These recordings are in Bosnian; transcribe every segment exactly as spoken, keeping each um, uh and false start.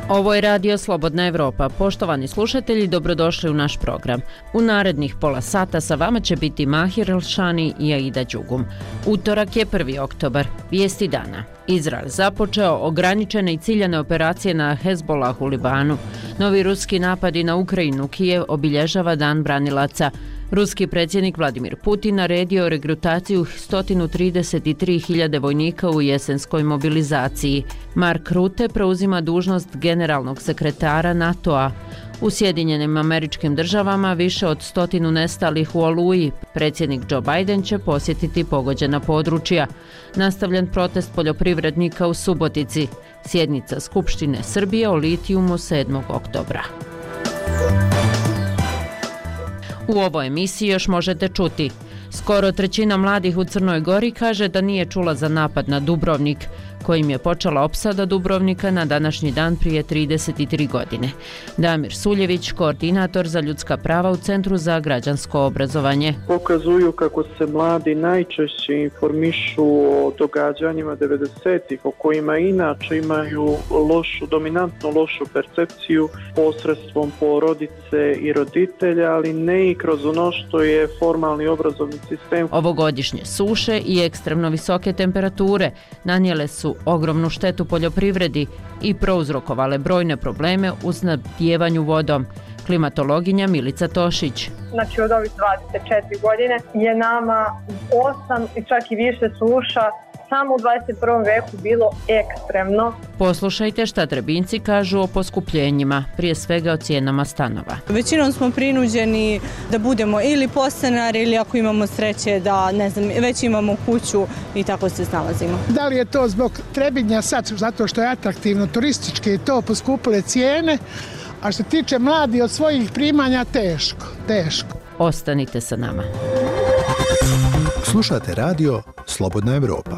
Ovo je Radio Slobodna Evropa. Poštovani slušatelji, dobrodošli u naš program. U narednih pola sata sa vama će biti Mahir Elšani i Aida Đugum. Utorak je prvi oktobar. Vijesti dana. Izrael započeo ograničene i ciljane operacije na Hezbolah u Libanu. Novi ruski napadi na Ukrajinu, Kijev obilježava Dan branilaca. Ruski predsjednik Vladimir Putin naredio regrutaciju sto trideset tri hiljade vojnika u jesenskoj mobilizaciji. Mark Rutte preuzima dužnost generalnog sekretara NATO-a. U Sjedinjenim Američkim Državama više od stotinu nestalih u Oluji. Predsjednik Joe Biden će posjetiti pogođena područja. Nastavljen protest poljoprivrednika u Subotici. Sjednica Skupštine Srbije o litijumu sedmog oktobra. U ovoj emisiji još možete čuti. Skoro trećina mladih u Crnoj Gori kaže da nije čula za napad na Dubrovnik, kojim je počela opsada Dubrovnika na današnji dan prije trideset tri godine. Damir Suljević, koordinator za ljudska prava u Centru za građansko obrazovanje. Pokazuju kako se mladi najčešće informišu o događanjima devedesetih, o kojima inače imaju lošu, dominantno lošu percepciju posredstvom porodice i roditelja, ali ne i kroz ono što je formalni obrazovni sistem. Ovogodišnje suše i ekstremno visoke temperature nanijele su ogromnu štetu poljoprivredi i prouzrokovale brojne probleme u snabdijevanju vodom. Klimatologinja Milica Tošić. Znači od ovih dvadeset četiri godine je nama osam i čak i više suša samo u dvadeset prvom veku bilo ekstremno. Poslušajte šta Trebinci kažu o poskupljenjima, prije svega o cijenama stanova. Većinom smo prinuđeni da budemo ili podstanari ili ako imamo sreće da ne znam, već imamo kuću i tako se snalazimo. Da li je to zbog Trebinja sad zato što je atraktivno turistički i to poskupile cijene, a što tiče mladi od svojih primanja teško, teško. Ostanite sa nama. Slušate radio Slobodna Evropa.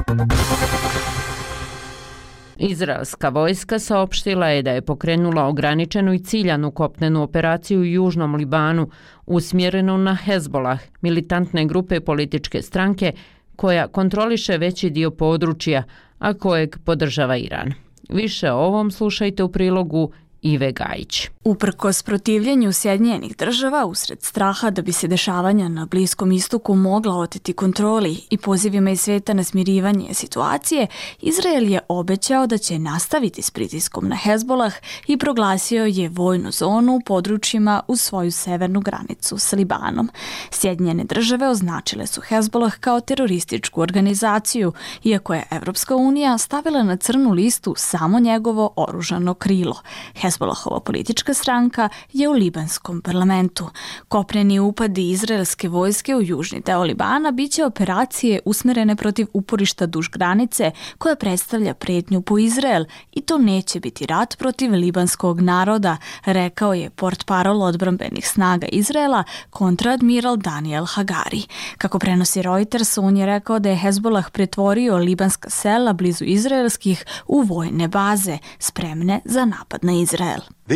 Izraelska vojska saopštila je da je pokrenula ograničenu i ciljanu kopnenu operaciju u južnom Libanu usmjerenu na Hezbolah, militantne grupe političke stranke koja kontroliše veći dio područja, a kojeg podržava Iran. Više o ovom slušajte u prilogu Ive Gajić. Uprkos protivljenju Sjedinjenih Država usred straha da bi se dešavanja na Bliskom istoku mogla oteti kontroli i pozivima iz sveta na smirivanje situacije, Izrael je obećao da će nastaviti s pritiskom na Hezbolah i proglasio je vojnu zonu u područjima uz svoju severnu granicu s Libanom. Sjedinjene Države označile su Hezbolah kao terorističku organizaciju, iako je Evropska unija stavila na crnu listu samo njegovo oružano krilo. Hezbolahova politička stranka je u libanskom parlamentu. Kopneni upadi izraelske vojske u južni deo Libana biće operacije usmjerene protiv uporišta duž granice koja predstavlja pretnju po Izrael i to neće biti rat protiv libanskog naroda, rekao je portparol odbrambenih snaga Izraela kontradmiral Daniel Hagari. Kako prenosi Reuters, on je rekao da je Hezbolah pretvorio libanska sela blizu izraelskih u vojne baze, spremne za napad na Izrael.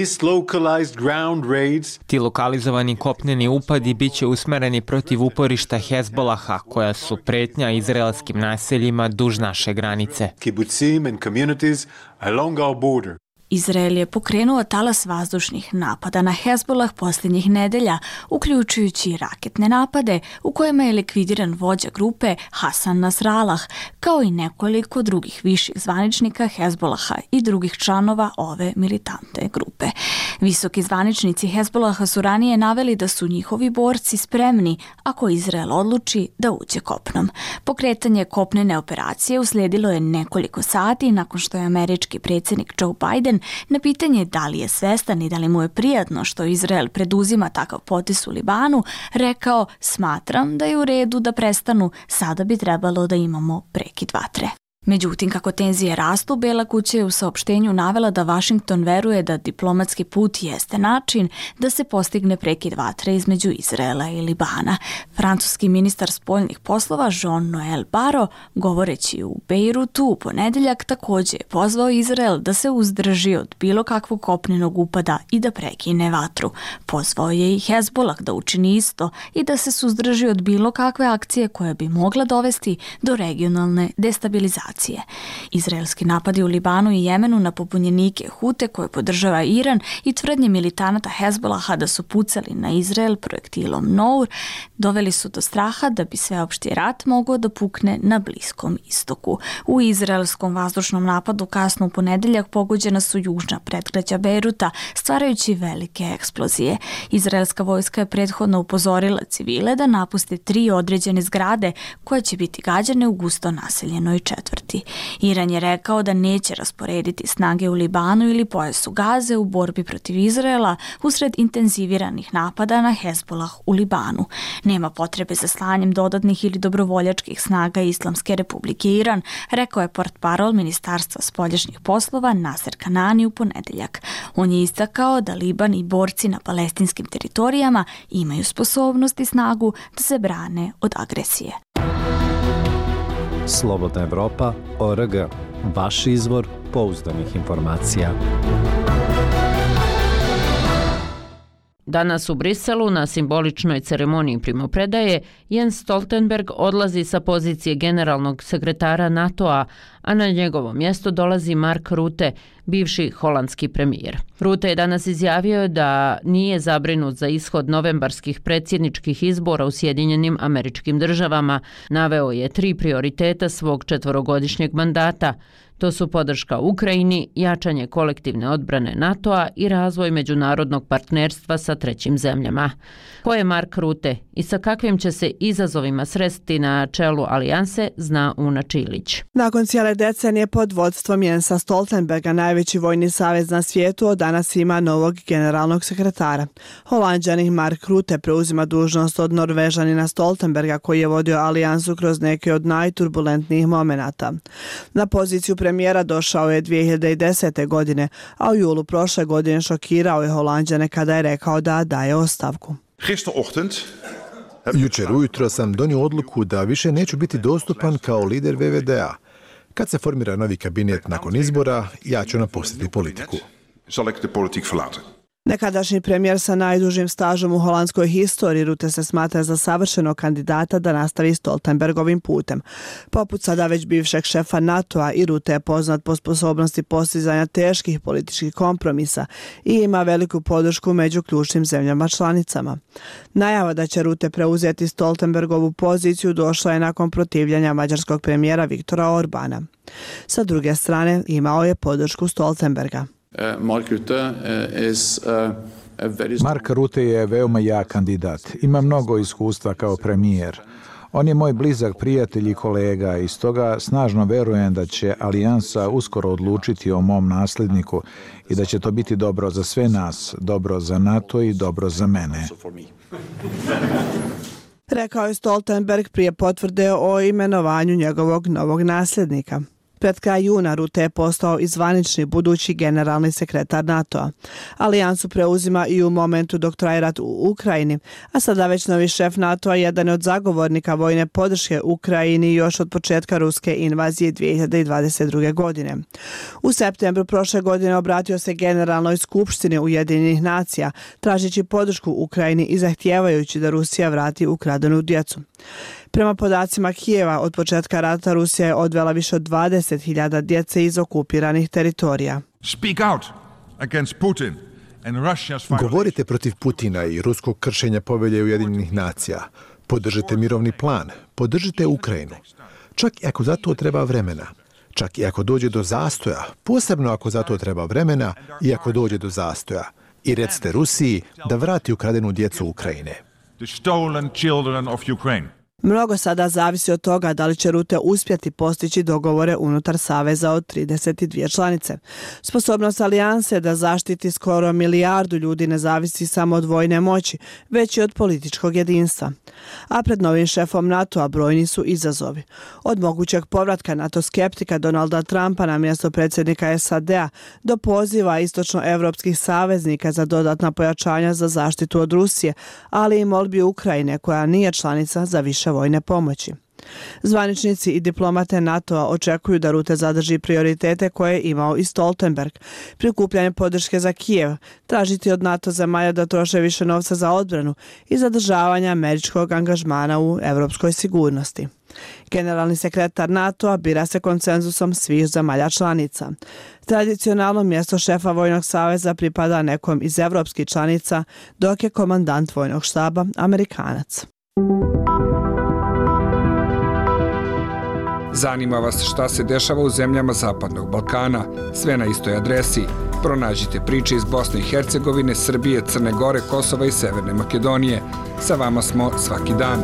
Ti lokalizovani kopneni upadi biće usmereni protiv uporišta Hezbolaha, koja su pretnja izraelskim naseljima duž naše granice. Izrael je pokrenuo talas vazdušnih napada na Hezbolah posljednjih nedelja, uključujući raketne napade u kojima je likvidiran vođa grupe Hasan Nasrallah, kao i nekoliko drugih viših zvaničnika Hezbolaha i drugih članova ove militantne grupe. Visoki zvaničnici Hezbolaha su ranije naveli da su njihovi borci spremni ako Izrael odluči da uđe kopnom. Pokretanje kopnene operacije uslijedilo je nekoliko sati nakon što je američki predsjednik Joe Biden na pitanje da li je svestan i da li mu je prijatno što Izrael preduzima takav potez u Libanu, rekao: smatram da je u redu da prestanu, sada bi trebalo da imamo prekid vatre. Međutim, kako tenzije rastu, Bela kuća je u saopštenju navela da Washington veruje da diplomatski put jeste način da se postigne prekid vatre između Izraela i Libana. Francuski ministar spoljnih poslova Jean-Noël Barrot, govoreći u Bejrutu u ponedeljak, također je pozvao Izrael da se uzdrži od bilo kakvog kopnenog upada i da prekine vatru. Pozvao je i Hezbolah da učini isto i da se suzdrži od bilo kakve akcije koja bi mogla dovesti do regionalne destabilizacije operacije. Izraelski napadi u Libanu i Jemenu na pobunjenike Hute koje podržava Iran i tvrdnje militanata Hezbolaha da su pucali na Izrael projektilom Nour doveli su do straha da bi sveopšti rat mogao da pukne na Bliskom istoku. U izraelskom vazdušnom napadu kasno u ponedeljak pogođena su južna predgrađa Bejruta, stvarajući velike eksplozije. Izraelska vojska je prethodno upozorila civile da napuste tri određene zgrade koje će biti gađane u gusto naseljenoj četvrti. Iran je rekao da neće rasporediti snage u Libanu ili pojasu Gaze u borbi protiv Izraela usred intenziviranih napada na Hezbolah u Libanu. Nema potrebe za slanjem dodatnih ili dobrovoljačkih snaga Islamske republike Iran, rekao je portparol Ministarstva spoljašnjih poslova Naser Kanani u ponedeljak. On je istakao da Liban i borci na palestinskim teritorijama imaju sposobnost i snagu da se brane od agresije. Slobodna Evropa, O R G, vaš izvor pouzdanih informacija. Danas u Briselu na simboličnoj ceremoniji primopredaje Jens Stoltenberg odlazi sa pozicije generalnog sekretara NATO-a, a na njegovo mjesto dolazi Mark Rutte, bivši holandski premijer. Rutte je danas izjavio da nije zabrinut za ishod novembarskih predsjedničkih izbora u Sjedinjenim Američkim Državama. Naveo je tri prioriteta svog četvorogodišnjeg mandata. To su podrška Ukrajini, jačanje kolektivne odbrane NATO-a i razvoj međunarodnog partnerstva sa trećim zemljama. Ko je Mark Rutte i sa kakvim će se izazovima sresti na čelu alijanse, zna Una Čilić. Nakon cijele decenije pod vodstvom Jensa Stoltenberga, najveći vojni savez na svijetu od danas ima novog generalnog sekretara. Holanđanin Mark Rutte preuzima dužnost od Norvežanina Stoltenberga koji je vodio alijansu kroz neke od najturbulentnijih momenata. Na poziciju premijera došao je dvije hiljade desete. godine, a u julu prošle godine šokirao je Holanđane kada je rekao da daje ostavku. Jučer ujutro sam donio odluku da više neću biti dostupan kao lider V V D-a. Kad se formira novi kabinet nakon izbora, ja ću napustiti politiku. Nekadašnji premijer sa najdužim stažom u holandskoj historiji, Rutte se smatra za savršenog kandidata da nastavi Stoltenbergovim putem. Poput sada već bivšeg šefa NATO-a, i Rutte je poznat po sposobnosti postizanja teških političkih kompromisa i ima veliku podršku među ključnim zemljama članicama. Najava da će Rutte preuzeti Stoltenbergovu poziciju došla je nakon protivljenja mađarskog premijera Viktora Orbana. Sa druge strane, imao je podršku Stoltenberga. Mark Rutte is a very... Mark Rutte je veoma jak kandidat. Ima mnogo iskustva kao premijer. On je moj blizak prijatelj i kolega i stoga snažno verujem da će alijansa uskoro odlučiti o mom nasljedniku i da će to biti dobro za sve nas, dobro za NATO i dobro za mene. Rekao je Stoltenberg prije potvrde o imenovanju njegovog novog nasljednika. Pred kraj juna Rutte je postao i zvanični budući generalni sekretar NATO-a. Alijansu preuzima i u momentu dok traje rat u Ukrajini, a sada već novi šef NATO-a jedan je od zagovornika vojne podrške Ukrajini još od početka ruske invazije dvije hiljade dvadeset druge. godine. U septembru prošle godine obratio se Generalnoj skupštini Ujedinjenih nacija, tražeći podršku Ukrajini i zahtijevajući da Rusija vrati ukradenu djecu. Prema podacima Kijeva, od početka rata Rusija je odvela više od dvadeset hiljada djece iz okupiranih teritorija. Govorite protiv Putina i ruskog kršenja povelje Ujedinjenih nacija. Podržite mirovni plan, podržite Ukrajinu. Čak i ako za to treba vremena. Čak i ako dođe do zastoja, posebno ako za to treba vremena i ako dođe do zastoja. I recite Rusiji da vrati ukradenu djecu Ukrajine. Mnogo sada zavisi od toga da li će Rutte uspjeti postići dogovore unutar saveza od trideset dvije članice. Sposobnost alijanse da zaštiti skoro milijardu ljudi ne zavisi samo od vojne moći, već i od političkog jedinstva. A pred novim šefom NATO-a brojni su izazovi. Od mogućeg povratka NATO skeptika Donalda Trumpa na mjesto predsjednika S A D-a do poziva istočnoevropskih saveznika za dodatna pojačanja za zaštitu od Rusije, ali i molbi Ukrajine koja nije članica za više vojne pomoći. Zvaničnici i diplomate NATO-a očekuju da Rute zadrži prioritete koje je imao i Stoltenberg, prikupljanje podrške za Kijev, tražiti od NATO zemalja da troše više novca za odbranu i zadržavanje američkog angažmana u evropskoj sigurnosti. Generalni sekretar NATO-a bira se konsenzusom svih zemalja članica. Tradicionalno mjesto šefa Vojnog saveza pripada nekom iz evropskih članica, dok je komandant Vojnog štaba Amerikanac. Zanima vas šta se dešava u zemljama Zapadnog Balkana? Sve na istoj adresi. Pronađite priče iz Bosne i Hercegovine, Srbije, Crne Gore, Kosova i Severne Makedonije. Sa vama smo svaki dan.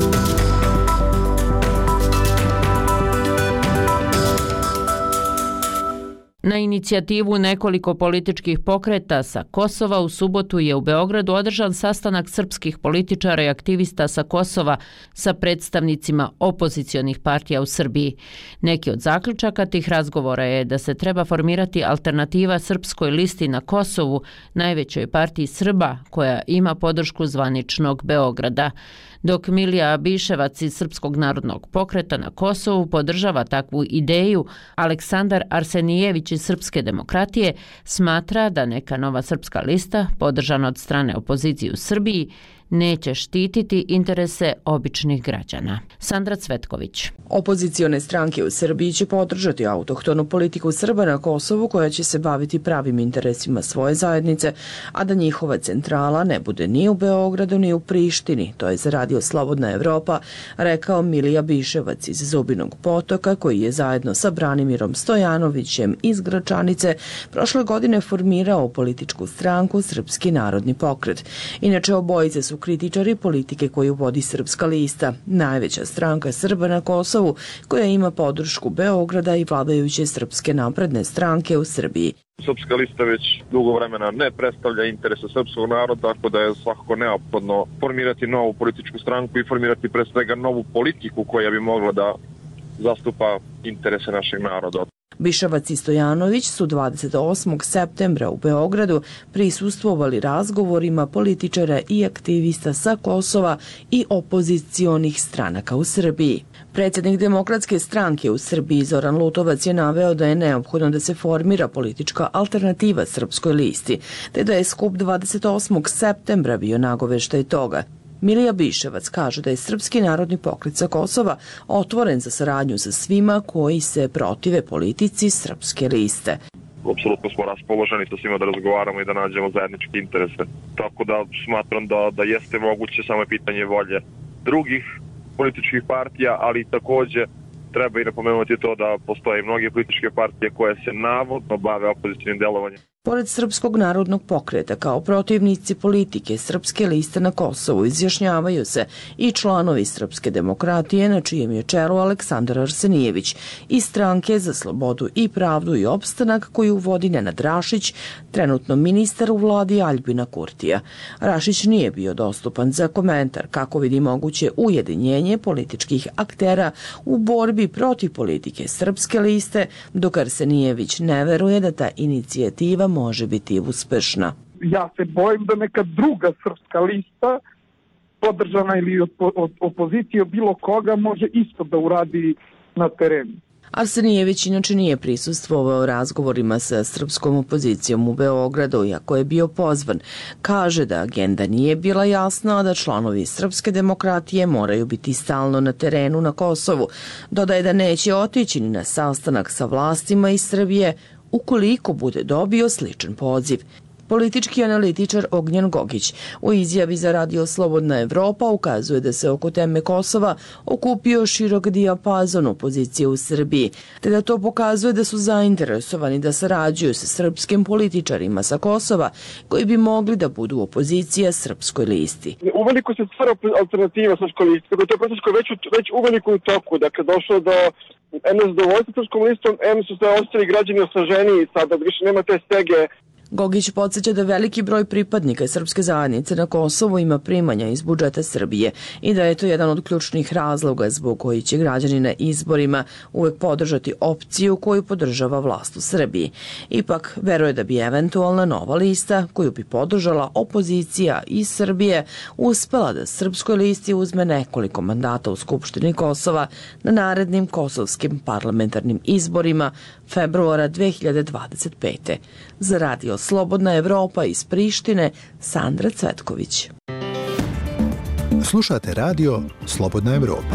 Na inicijativu nekoliko političkih pokreta sa Kosova u subotu je u Beogradu održan sastanak srpskih političara i aktivista sa Kosova sa predstavnicima opozicionih partija u Srbiji. Neki od zaključaka tih razgovora je da se treba formirati alternativa Srpskoj listi na Kosovu, najvećoj partiji Srba koja ima podršku zvaničnog Beograda. Dok Milija Biševac iz Srpskog narodnog pokreta na Kosovu podržava takvu ideju, Aleksandar Arsenijević iz Srpske demokratije smatra da neka nova srpska lista, podržana od strane opozicije u Srbiji, neće štititi interese običnih građana. Sandra Cvetković. Opozicione stranke u Srbiji će podržati autohtonu politiku Srba na Kosovu koja će se baviti pravim interesima svoje zajednice, a da njihova centrala ne bude ni u Beogradu ni u Prištini, to je za radio Slobodna Evropa, rekao Milija Biševac iz Zubinog Potoka, koji je zajedno sa Branimirom Stojanovićem iz Gračanice prošle godine formirao političku stranku Srpski narodni pokret. Inače, obojice su kritičari politike koju vodi Srpska lista, najveća stranka Srba na Kosovu koja ima podršku Beograda i vladajuće Srpske napredne stranke u Srbiji. Srpska lista već dugo vremena ne predstavlja interese srpskog naroda, tako da je svakako neophodno formirati novu političku stranku i formirati pre svega novu politiku koja bi mogla da zastupa interese našeg naroda. Biševac i Stojanović su dvadeset osmog septembra u Beogradu prisustvovali razgovorima političara i aktivista sa Kosova i opozicionih stranaka u Srbiji. Predsjednik Demokratske stranke u Srbiji Zoran Lutovac je naveo da je neophodno da se formira politička alternativa Srpskoj listi, te da je skup dvadeset osmog septembra bio nagoveštaj toga. Milija Biševac kaže da je Srpski narodni pokret sa Kosova otvoren za saradnju sa svima koji se protive politici Srpske liste. Apsolutno smo raspoloženi sa svima da razgovaramo i da nađemo zajedničke interese. Tako da smatram da, da jeste moguće, samo je pitanje volje drugih političkih partija, ali također treba i napomenuti to da postoje mnoge političke partije koje se navodno bave opozicijnim delovanjem. Pored Srpskog narodnog pokreta kao protivnici politike Srpske liste na Kosovu izjašnjavaju se i članovi Srpske demokratije na čijem je čelu Aleksandar Arsenijević i stranke za slobodu i pravdu i opstanak koju vodi Nenad Rašić, trenutno ministar u vladi Aljbina Kurtija. Rašić nije bio dostupan za komentar kako vidi moguće ujedinjenje političkih aktera u borbi protiv politike Srpske liste, dok Arsenijević ne veruje da ta inicijativa može biti uspešna. Ja se bojim da neka druga srpska lista, podržana ili od, od opozicije bilo koga, može isto da uradi na terenu. Arsenijević inače nije prisustvovao razgovorima sa srpskom opozicijom u Beogradu, iako je bio pozvan. Kaže da agenda nije bila jasna, a da članovi Srpske demokratije moraju biti stalno na terenu na Kosovu. Dodaje da neće otići ni na sastanak sa vlastima iz Srbije ukoliko bude dobio sličan poziv. Politički analitičar Ognjen Gogić u izjavi za radio Slobodna Evropa ukazuje da se oko teme Kosova okupio širok dijapazon opozicije u Srbiji, te da to pokazuje da su zainteresovani da sarađuju sa srpskim političarima sa Kosova koji bi mogli da budu opozicija Srpskoj listi. Uveliko se stvara alternativa Srpskoj listi, kako to je proces koji već, već uveliko u toku, dakle došlo do eno zadovoljstva Srpskom listom, eno su se ostali građani osaženiji sada, više nema te stege. Gogić podsjeća da veliki broj pripadnika srpske zajednice na Kosovu ima primanja iz budžeta Srbije i da je to jedan od ključnih razloga zbog koji će građani na izborima uvek podržati opciju koju podržava vlast u Srbiji. Ipak, veruje da bi eventualna nova lista koju bi podržala opozicija iz Srbije uspela da srpskoj listi uzme nekoliko mandata u Skupštini Kosova na narednim kosovskim parlamentarnim izborima februara dve hiljade dvadeset pete. Za radio Slobodna Evropa iz Prištine, Sandra Cvetković. Slušate radio Slobodna Evropa.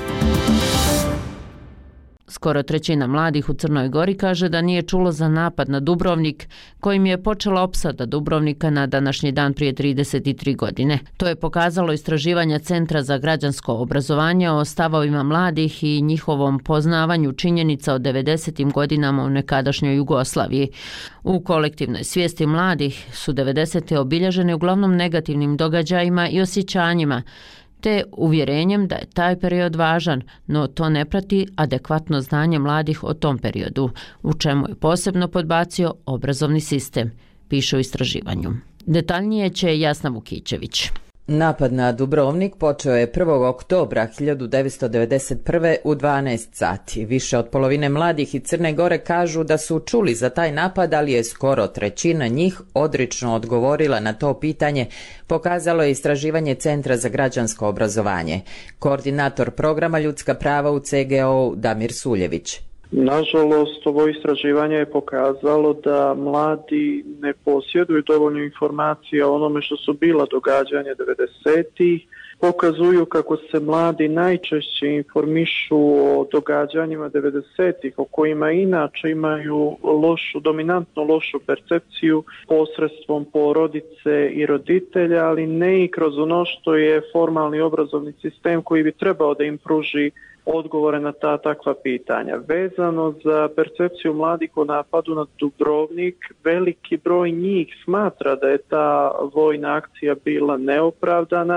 Skoro trećina mladih u Crnoj Gori kaže da nije čulo za napad na Dubrovnik, kojim je počela opsada Dubrovnika na današnji dan prije trideset tri godine. To je pokazalo istraživanje Centra za građansko obrazovanje o stavovima mladih i njihovom poznavanju činjenica o devedesetim godinama u nekadašnjoj Jugoslaviji. U kolektivnoj svijesti mladih su devedesete obilježene uglavnom negativnim događajima i osjećanjima, te uvjerenjem da je taj period važan, no to ne prati adekvatno znanje mladih o tom periodu, u čemu je posebno podbacio obrazovni sistem, piše u istraživanju. Detaljnije će Jasna Vukićević. Napad na Dubrovnik počeo je prvog oktobra hiljadu devetsto devedeset prve u dvanaest sati. Više od polovine mladih iz Crne Gore kažu da su čuli za taj napad, ali je skoro trećina njih odrično odgovorila na to pitanje, pokazalo je istraživanje Centra za građansko obrazovanje. Koordinator programa Ljudska prava u C G O-u Damir Suljević. Nažalost, ovo istraživanje je pokazalo da mladi ne posjeduju dovoljno informacija o onome što su bila događanja devedesetih. Pokazuju kako se mladi najčešće informišu o događanjima devedesetih, o kojima inače imaju lošu, dominantno lošu percepciju posredstvom porodice i roditelja, ali ne i kroz ono što je formalni obrazovni sistem koji bi trebao da im pruži odgovore na ta takva pitanja. Vezano za percepciju mladih o napadu na Dubrovnik, veliki broj njih smatra da je ta vojna akcija bila neopravdana,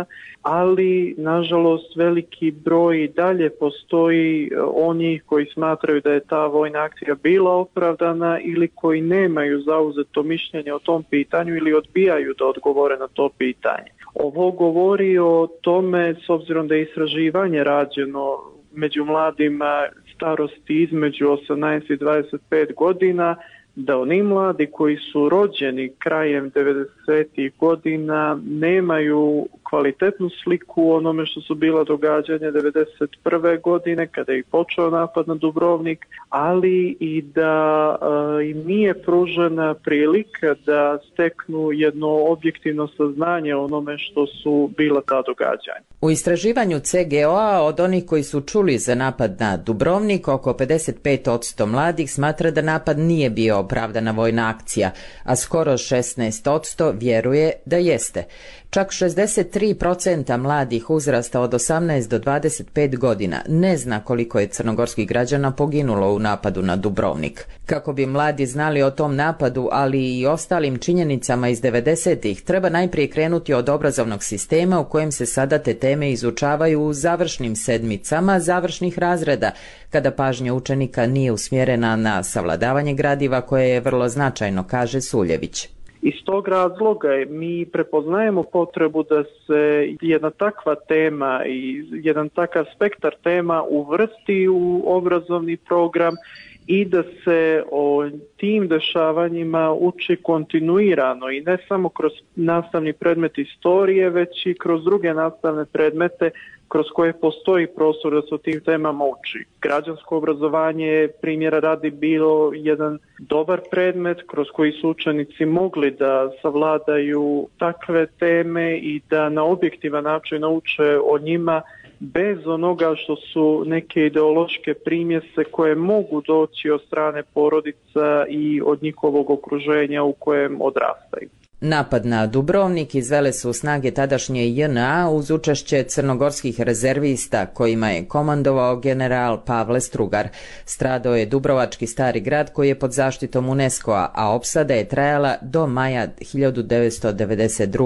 ali nažalost veliki broj i dalje postoji onih koji smatraju da je ta vojna akcija bila opravdana ili koji nemaju zauzeto mišljenje o tom pitanju ili odbijaju da odgovore na to pitanje. Ovo govori o tome, s obzirom da je istraživanje rađeno među mladima starosti između osamnaest i dvadeset pet godina, da oni mladi koji su rođeni krajem devedesetih godina nemaju kvalitetnu sliku o onome što su bila događanja devedeset prve godine kada je počeo napad na Dubrovnik, ali i da e, im nije pružena prilika da steknu jedno objektivno saznanje o onome što su bila ta događanja. U istraživanju C G O-a od onih koji su čuli za napad na Dubrovnik, oko pedeset pet posto mladih smatra da napad nije bio opravdana vojna akcija, a skoro šesnaest posto vjeruje da jeste. Čak šezdeset tri posto mladih uzrasta od osamnaest do dvadeset pet godina ne zna koliko je crnogorskih građana poginulo u napadu na Dubrovnik. Kako bi mladi znali o tom napadu, ali i ostalim činjenicama iz devedesetih, treba najprije krenuti od obrazovnog sistema u kojem se sada te teme izučavaju u završnim sedmicama završnih razreda, kada pažnja učenika nije usmjerena na savladavanje gradiva koje je vrlo značajno, kaže Suljević. Iz tog razloga mi prepoznajemo potrebu da se jedna takva tema i jedan takav spektar tema uvrsti u obrazovni program i da se o tim dešavanjima uči kontinuirano i ne samo kroz nastavni predmet istorije, već i kroz druge nastavne predmete kroz koje postoji prostor da se o tim temama uči. Građansko obrazovanje je, primjera radi, bilo jedan dobar predmet kroz koji su učenici mogli da savladaju takve teme i da na objektivan način nauče o njima bez onoga što su neke ideološke primjese koje mogu doći od strane porodica i od njihovog okruženja u kojem odrastaju. Napad na Dubrovnik izvele su snage tadašnje J N A uz učešće crnogorskih rezervista kojima je komandovao general Pavle Strugar. Stradao je Dubrovački stari grad koji je pod zaštitom UNESCO-a, a opsada je trajala do maja hiljadu devetsto devedeset druge.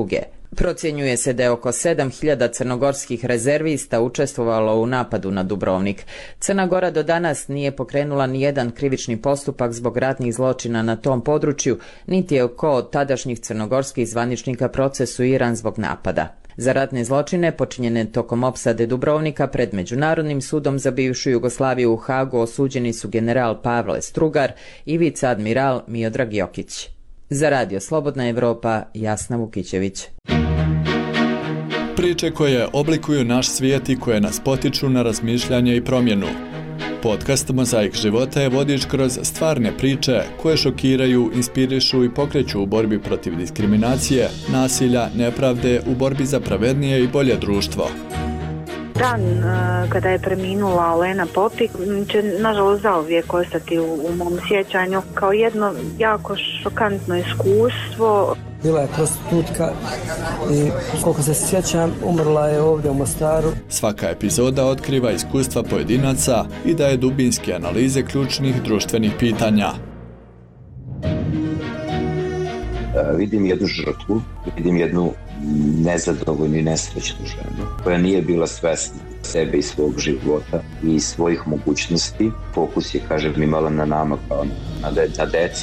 Procjenjuje se da je oko sedam hiljada crnogorskih rezervista učestvovalo u napadu na Dubrovnik. Crna Gora do danas nije pokrenula ni jedan krivični postupak zbog ratnih zločina na tom području, niti je oko tadašnjih crnogorskih zvaničnika procesuiran zbog napada. Za ratne zločine počinjene tokom opsade Dubrovnika pred Međunarodnim sudom za bivšu Jugoslaviju u Hagu osuđeni su general Pavle Strugar i viceadmiral Miodrag Jokić. Za Radio Slobodna Evropa, Jasna Vukićević. Priče koje oblikuju naš svijet i koje nas potiču na razmišljanje i promjenu. Podcast Mozaik života je vodič kroz stvarne priče koje šokiraju, inspirišu i pokreću u borbi protiv diskriminacije, nasilja, nepravde, u borbi za pravednije i bolje društvo. Dan kada je preminula Olena Popik će nažalost zauvijek ostati u, u mom sjećanju kao jedno jako šokantno iskustvo. Bila je prostitutka i koliko se sjećam umrla je ovdje u Mostaru. Svaka epizoda otkriva iskustva pojedinaca i daje dubinske analize ključnih društvenih pitanja. Vidim jednu žrtvu, vidim jednu nezadovoljnu i nesrećnu ženu koja nije bila svesna sebe i svog života i svojih mogućnosti. Fokus je, kažem, imala na nama kao na, de, na deci.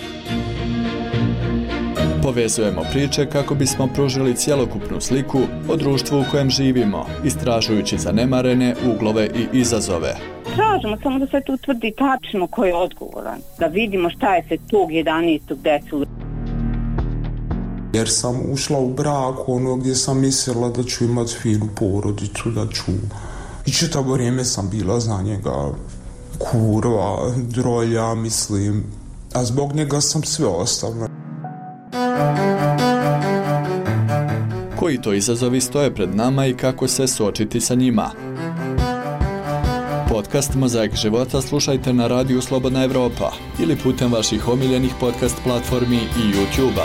Povezujemo priče kako bismo pružili cjelokupnu sliku o društvu u kojem živimo, istražujući zanemarene uglove i izazove. Tražimo samo da se tu utvrdi tačno ko je odgovoran, da vidimo šta je se tog jedanaestog desilo. Jer sam ušla u brak ono gdje sam mislila da ću imati finu porodicu, da ću... I čitavo vrijeme sam bila za njega kurva, drolja, mislim, a zbog njega sam sve ostavila. Koji to izazovi stoje pred nama i kako se suočiti sa njima? Podcast Mozaik života slušajte na radiju Slobodna Evropa ili putem vaših omiljenih podcast platformi i YouTube-a.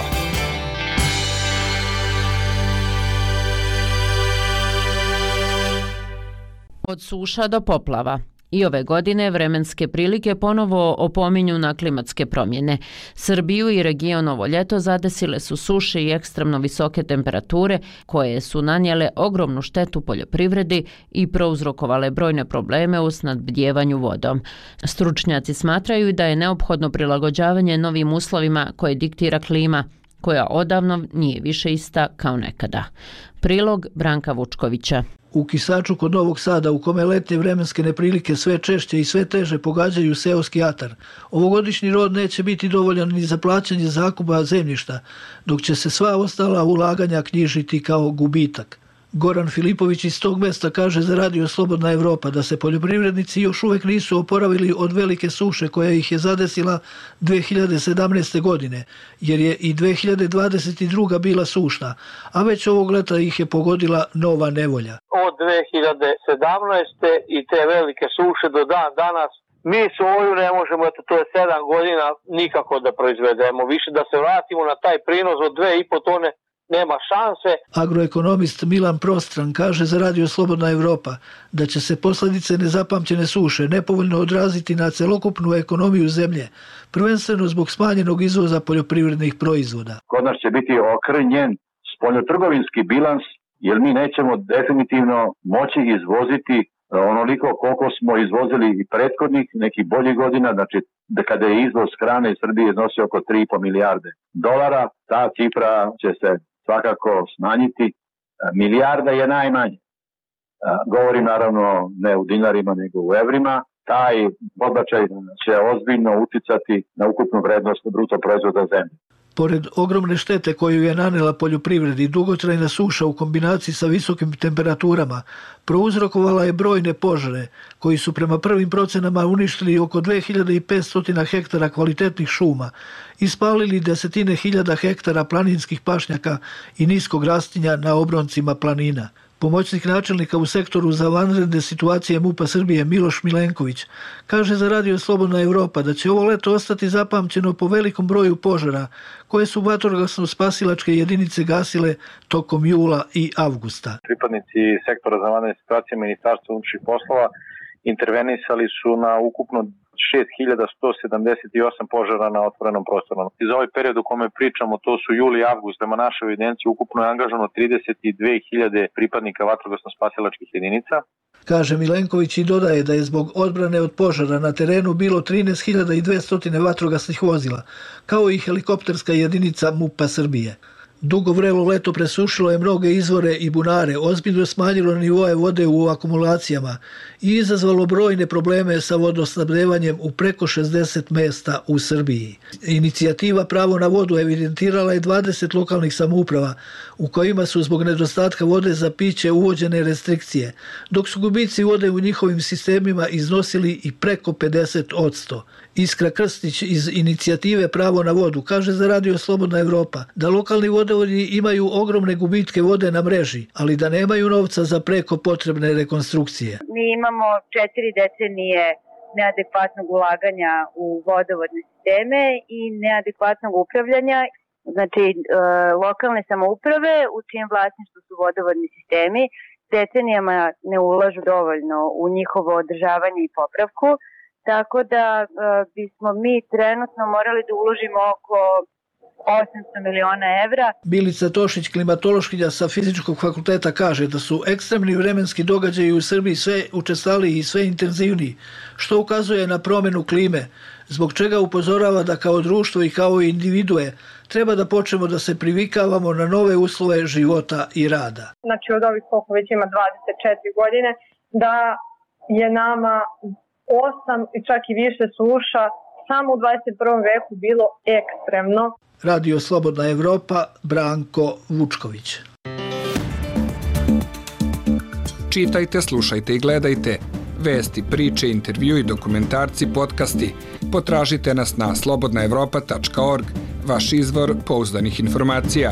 Od suša do poplava. I ove godine vremenske prilike ponovo opominju na klimatske promjene. Srbiju i region ovo ljeto zadesile su suše i ekstremno visoke temperature koje su nanijele ogromnu štetu poljoprivredi i prouzrokovale brojne probleme u snabdjevanju vodom. Stručnjaci smatraju da je neophodno prilagođavanje novim uslovima koje diktira klima, koja odavno nije više ista kao nekada. Prilog Branka Vučkovića. U Kisaču kod Novog Sada, u kome letnje vremenske neprilike sve češće i sve teže pogađaju seoski atar, ovogodišnji rod neće biti dovoljan ni za plaćanje zakupa zemljišta, dok će se sva ostala ulaganja knjižiti kao gubitak. Goran Filipović iz tog mjesta kaže za Radio Slobodna Evropa da se poljoprivrednici još uvijek nisu oporavili od velike suše koja ih je zadesila dve hiljade sedamnaeste. godine, jer je i dve hiljade dvadeset druga. bila sušna, a već ovog leta ih je pogodila nova nevolja. Od dve hiljade sedamnaeste. i te velike suše do dan danas mi soju ne možemo, eto to je sedam godina, nikako da proizvedemo. Više da se vratimo na taj prinos od dve i po tone nema šanse. Agroekonomist Milan Prostran kaže za Radio Slobodna Evropa da će se posljedice nezapamćene suše nepovoljno odraziti na celokupnu ekonomiju zemlje, prvenstveno zbog smanjenog izvoza poljoprivrednih proizvoda. Kod nas će biti okrnjen spoljnotrgovinski bilans, jer mi nećemo definitivno moći izvoziti onoliko koliko smo izvozili i prethodnih nekih boljih godina, znači da kada je izvoz hrane iz Srbije iznosio oko tri i po milijarde dolara, ta cifra će se svakako smanjiti. Milijarda je najmanje. Govorim naravno ne u dinarima nego u evrima. Taj odbačaj će ozbiljno uticati na ukupnu vrednost bruto proizvoda zemlje. Pored ogromne štete koju je nanela poljoprivredi, dugotrajna suša u kombinaciji sa visokim temperaturama prouzrokovala je brojne požare koji su prema prvim procenama uništili oko dve hiljade petsto hektara kvalitetnih šuma i spalili desetine hiljada hektara planinskih pašnjaka i niskog rastinja na obroncima planina. Pomoćnik načelnika u sektoru za vanredne situacije MUP-a Srbije Miloš Milenković kaže za Radio Slobodna Evropa da će ovo leto ostati zapamćeno po velikom broju požara koje su vatrogasno-spasilačke jedinice gasile tokom jula i avgusta. Pripadnici sektora za vanredne situacije Ministarstva unutrašnjih poslova intervenisali su na ukupno šest hiljada sto sedamdeset osam požara na otvorenom prostoru. I za ovaj period u kome pričamo, to su juli i avgust, prema našoj evidenciji ukupno je angažano trideset dve hiljade pripadnika vatrogasno-spasilačkih jedinica. Kaže Milenković i dodaje da je zbog odbrane od požara na terenu bilo trinaest hiljada dvesta vatrogasnih vozila, kao i helikopterska jedinica MUP-a Srbije. Dugo vrelo leto presušilo je mnoge izvore i bunare, ozbiljno smanjilo nivoe vode u akumulacijama i izazvalo brojne probleme sa vodosnabdevanjem u preko šezdeset mesta u Srbiji. Inicijativa Pravo na vodu evidentirala je dvadeset lokalnih samouprava u kojima su zbog nedostatka vode za piće uvođene restrikcije, dok su gubici vode u njihovim sistemima iznosili i preko pedeset odsto. Iskra Krstić iz inicijative Pravo na vodu kaže za Radio Slobodna Evropa da lokalni vodovodi imaju ogromne gubitke vode na mreži, ali da nemaju novca za preko potrebne rekonstrukcije. Mi imamo četiri decenije neadekvatnog ulaganja u vodovodne sisteme i neadekvatnog upravljanja. Znači, e, lokalne samouprave u čijem vlasništvu su vodovodni sistemi decenijama ne ulažu dovoljno u njihovo održavanje i popravku. Tako da e, bismo mi trenutno morali da uložimo oko osamsto miliona evra. Bilica Tošić, klimatološkinja sa Fizičkog fakulteta, kaže da su ekstremni vremenski događaji u Srbiji sve učestaliji i sve intenzivniji, što ukazuje na promjenu klime, zbog čega upozorava da kao društvo i kao individue treba da počnemo da se privikavamo na nove uslove života i rada. Znači od ovih koliko već ima dvadeset četiri godine, da je nama osam i čak i više suša samo u dvadeset prvom veku bilo ekstremno. Radio Slobodna Evropa, Branko Vučković. Čitajte, slušajte i gledajte vesti, priče, intervju i dokumentarci, podcasti. Potražite nas na slobodna evropa tačka org, vaš izvor pouzdanih informacija.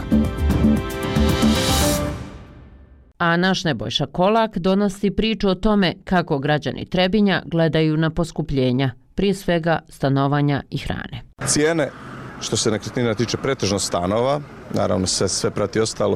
A naš Nebojša Kolak donosi priču o tome kako građani Trebinja gledaju na poskupljenja, prije svega stanovanja i hrane. Cijene, što se nekretnina tiče pretežno stanova, naravno sve, sve prati ostalo,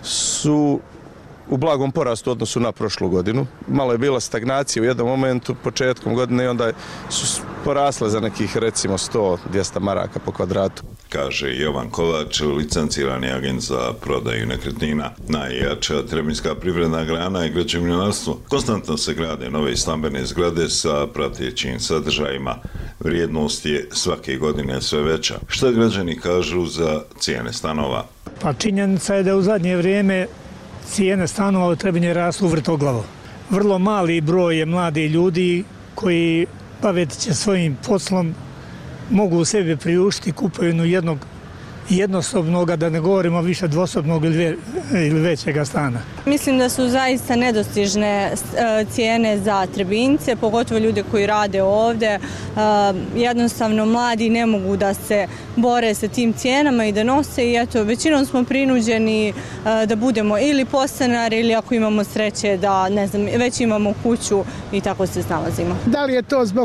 su u blagom porastu u odnosu na prošlu godinu. Malo je bila stagnacija u jednom momentu, početkom godine, i onda su porasle za nekih recimo sto do dvjesto maraka po kvadratu. Kaže Jovan Kovač, licencirani agent za prodaju nekretnina. Najjača trebinjska privredna grana je građevinarstvo. Konstantno se grade nove stambene zgrade sa pratećim sadržajima. Vrijednost je svake godine sve veća. Šta građani kažu za cijene stanova? Pa činjenica je da u zadnje vrijeme cijene stanova u Trebinju rastu vrtoglavo. Vrlo mali broj je mladi ljudi koji baviti će svojim poslom, mogu u sebi priuštiti kupovinu jednog jednosobnog, da ne govorimo više dvosobnog ili, ili većega stana. Mislim da su zaista nedostižne cijene za Trebinjce, pogotovo ljude koji rade ovdje. Jednostavno mladi ne mogu da se bore sa tim cijenama i da nose, i eto, većinom smo prinuđeni da budemo ili podstanari ili ako imamo sreće da, ne znam, već imamo kuću i tako se snalazimo. Da li je to zbog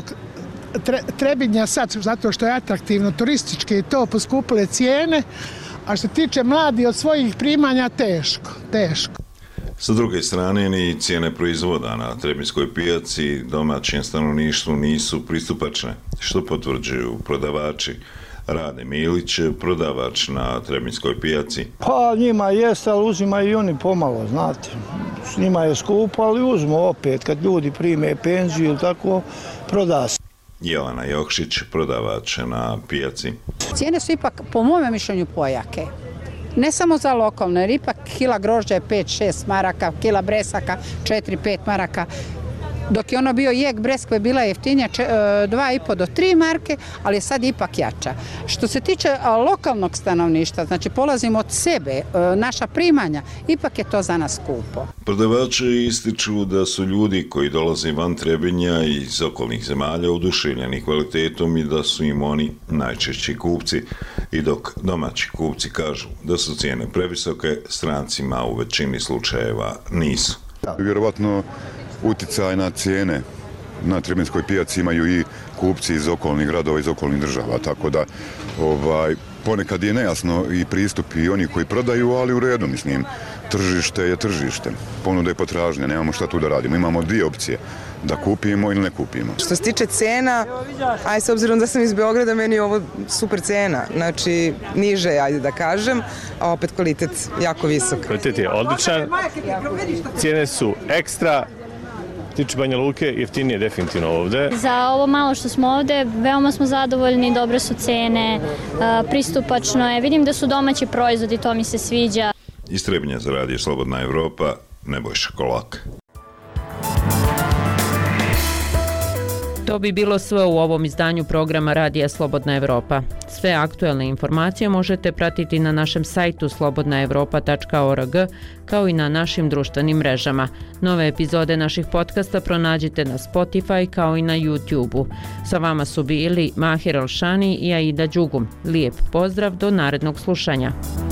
Trebinja sad, zato što je atraktivno turistički i to poskupile cijene, a što tiče mladi od svojih primanja, teško, teško. Sa druge strane, ni cijene proizvoda na trebinjskoj pijaci domaćem stanovništvu nisu pristupačne, što potvrđuju prodavači. Rade Milić, prodavač na trebinjskoj pijaci. Pa njima jeste, ali uzimaju i oni pomalo, znate. S njima je skupo, ali uzmu opet, kad ljudi prime penziju ili tako, proda se. Jelena Jokšić, prodavač na pijaci. Cijene su ipak, po mojem mišljenju, pojake. Ne samo za lokalne, jer ipak kila grožđa je pet šest maraka, kila bresaka četiri pet maraka. Dok je ono bio jek breskve, bila je jeftinja dva i po do tri marke, ali je sad ipak jača. Što se tiče lokalnog stanovništva, znači polazimo od sebe, naša primanja, ipak je to za nas skupo. Prodavači ističu da su ljudi koji dolaze van Trebinja i iz okolnih zemalja oduševljeni kvalitetom i da su im oni najčešći kupci. I dok domaći kupci kažu da su cijene previsoke, strancima u većini slučajeva nisu. Vjerovatno uticaj na cijene na trebinjskoj pijaci imaju i kupci iz okolnih gradova, iz okolnih država, tako da ovaj, ponekad je nejasno i pristup i oni koji prodaju, ali u redu, mislim, tržište je tržište, ponuda i potražnja, nemamo šta tu da radimo, imamo dvije opcije, da kupimo ili ne kupimo. Što se tiče cena, aj s obzirom da sam iz Beograda, meni je ovo super cena, znači niže, ajde da kažem, a opet kvalitet jako visok. Kvalitet je odličan, cijene su ekstra, tiče Banja Luke, jeftinije definitivno ovde. Za ovo malo što smo ovde, veoma smo zadovoljni, dobre su cene, pristupačno je, vidim da su domaći proizvodi, to mi se sviđa. Iz Trebinja za radio Slobodna Evropa, Nebojša Kolak. To bi bilo sve u ovom izdanju programa Radija Slobodna Evropa. Sve aktuelne informacije možete pratiti na našem sajtu slobodna evropa tačka org kao i na našim društvenim mrežama. Nove epizode naših podcasta pronađite na Spotify kao i na YouTube-u. Sa vama su bili Mahir Alšani i Aida Đugum. Lijep pozdrav do narednog slušanja.